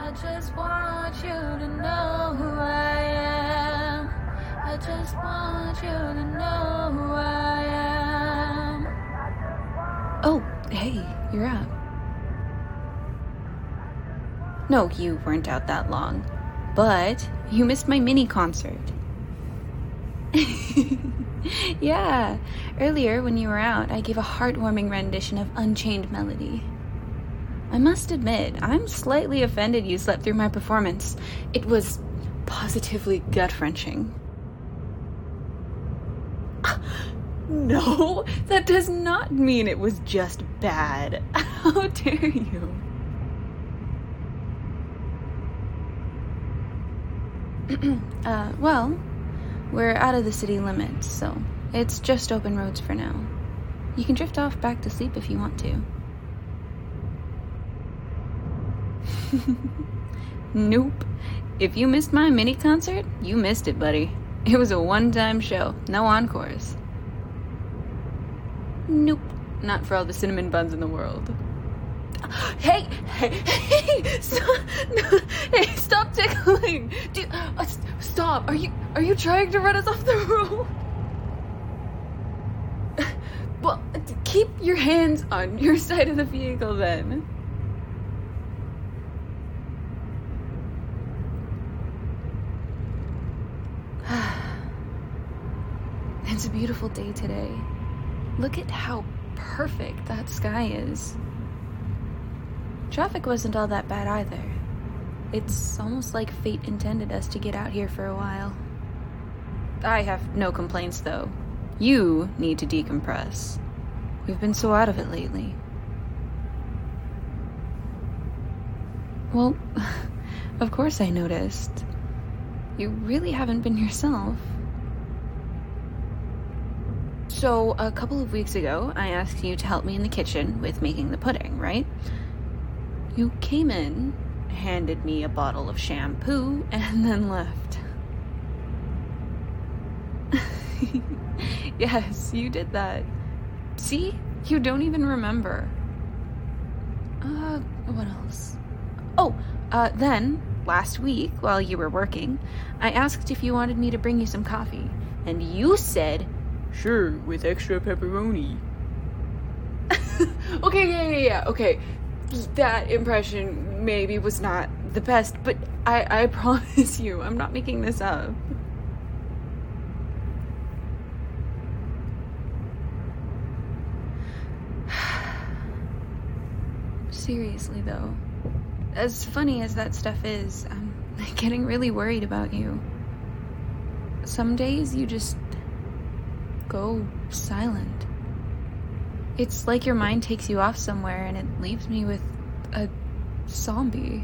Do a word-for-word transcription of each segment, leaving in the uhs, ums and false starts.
I just want you to know who I am. I just want you to know who I am. Oh, hey, you're up. No, you weren't out that long. But you missed my mini concert. Yeah, earlier when you were out, I gave a heartwarming rendition of Unchained Melody. I must admit, I'm slightly offended you slept through my performance. It was positively gut-wrenching. No, that does not mean it was just bad. How dare you? uh, well, we're out of the city limits, so it's just open roads for now. You can drift off back to sleep if you want to. Nope. If you missed my mini concert, you missed it, buddy. It was a one-time show, no encores. Nope. Not for all the cinnamon buns in the world. Hey, hey, hey, stop, no, hey, stop tickling. Do, uh, stop. Are you, are you trying to run us off the road? Well, keep your hands on your side of the vehicle then. It's a beautiful day today. Look at how perfect that sky is. Traffic wasn't all that bad either. It's almost like fate intended us to get out here for a while. I have no complaints, though. You need to decompress. We've been so out of it lately. Well, of course I noticed. You really haven't been yourself. So, a couple of weeks ago, I asked you to help me in the kitchen with making the pudding, right? You came in, handed me a bottle of shampoo, and then left. Yes, you did that. See? You don't even remember. Uh, what else? Oh, uh, then, last week, while you were working, I asked if you wanted me to bring you some coffee, and you said, "Sure, with extra pepperoni." Okay, yeah, yeah, yeah, okay. That impression maybe was not the best, but I, I promise you, I'm not making this up. Seriously, though, as funny as that stuff is, I'm getting really worried about you. Some days you just go silent. It's like your mind takes you off somewhere and it leaves me with a zombie.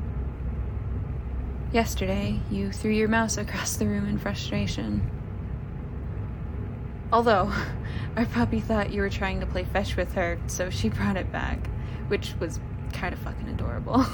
Yesterday, you threw your mouse across the room in frustration. Although, our puppy thought you were trying to play fetch with her, so she brought it back, which was kind of fucking adorable.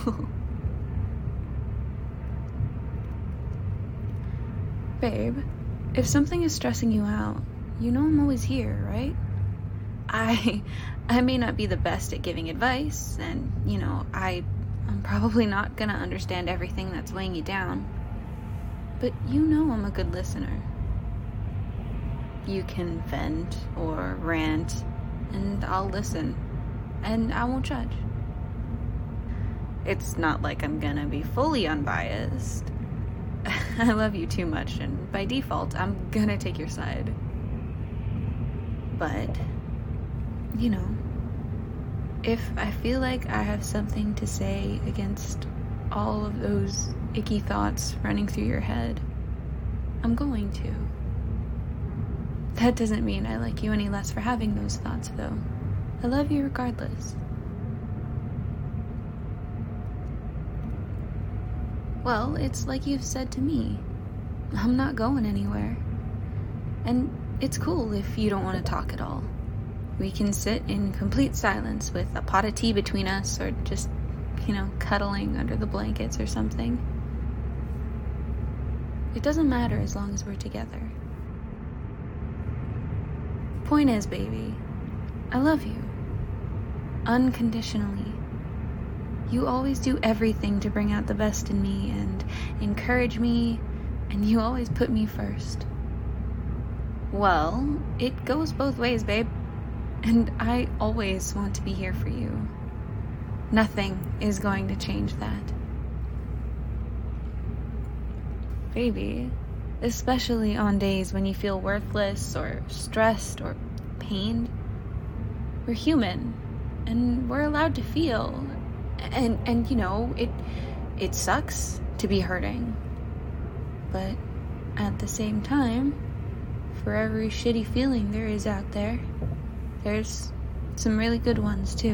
Babe, if something is stressing you out, you know I'm always here, right? I I may not be the best at giving advice, and, you know, I, I'm probably not gonna understand everything that's weighing you down. But you know I'm a good listener. You can vent or rant, and I'll listen, and I won't judge. It's not like I'm gonna be fully unbiased. I love you too much, and by default, I'm gonna take your side. But, you know, if I feel like I have something to say against all of those icky thoughts running through your head, I'm going to. That doesn't mean I like you any less for having those thoughts, though. I love you regardless. Well, it's like you've said to me. I'm not going anywhere. And it's cool if you don't want to talk at all. We can sit in complete silence with a pot of tea between us, or just, you know, cuddling under the blankets or something. It doesn't matter as long as we're together. Point is, baby, I love you. Unconditionally. You always do everything to bring out the best in me and encourage me, and you always put me first. Well, it goes both ways, babe. And I always want to be here for you. Nothing is going to change that. Baby, especially on days when you feel worthless or stressed or pained, we're human and we're allowed to feel. And and you know, it it sucks to be hurting. But at the same time, for every shitty feeling there is out there, there's some really good ones too.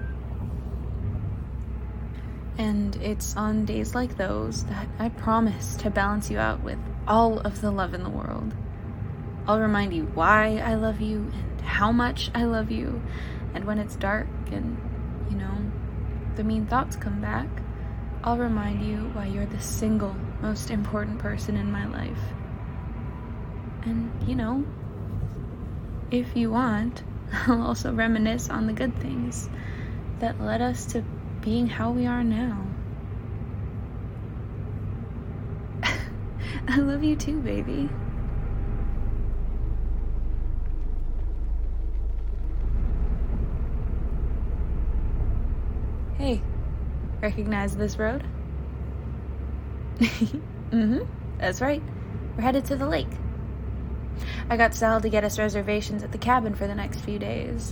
And it's on days like those that I promise to balance you out with all of the love in the world. I'll remind you why I love you and how much I love you. And when it's dark and, you know, the mean thoughts come back, I'll remind you why you're the single most important person in my life. And, you know, if you want, I'll also reminisce on the good things that led us to being how we are now. I love you too, baby. Hey, recognize this road? Mm-hmm, that's right. We're headed to the lake. I got Sal to get us reservations at the cabin for the next few days.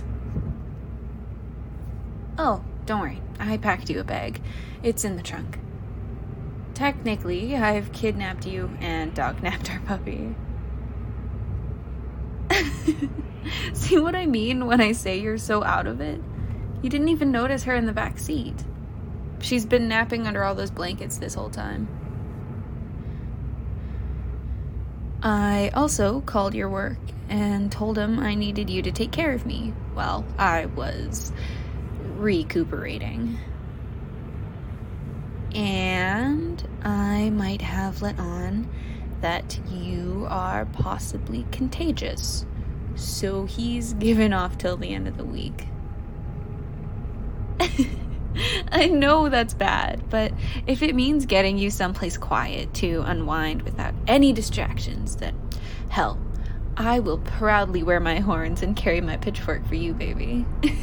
Oh, don't worry. I packed you a bag. It's in the trunk. Technically, I've kidnapped you and dog-napped our puppy. See what I mean when I say you're so out of it? You didn't even notice her in the back seat. She's been napping under all those blankets this whole time. I also called your work and told him I needed you to take care of me while I was recuperating. And I might have let on that you are possibly contagious, so he's given off till the end of the week. I know that's bad, but if it means getting you someplace quiet to unwind without any distractions, then hell, I will proudly wear my horns and carry my pitchfork for you, baby.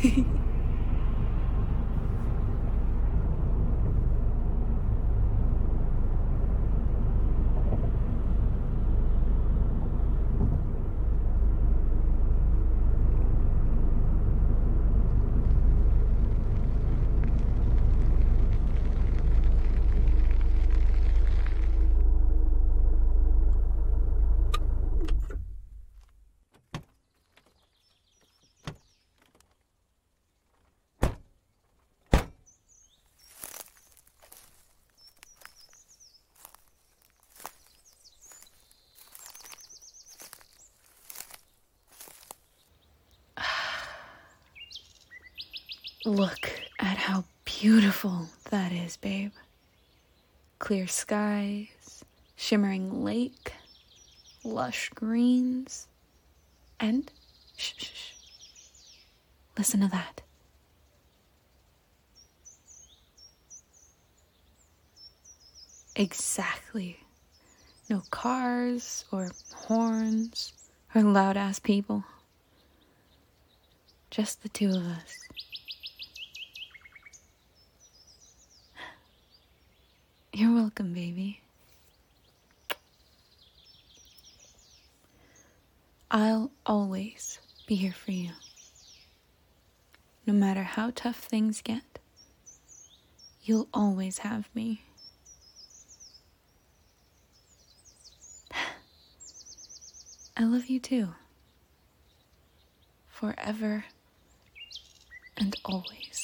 Look at how beautiful that is, babe. Clear skies, shimmering lake, lush greens, and shh, shh, shh. Listen to that. Exactly. No cars or horns or loud-ass people. Just the two of us. You're welcome, baby. I'll always be here for you. No matter how tough things get, you'll always have me. I love you too. Forever and always.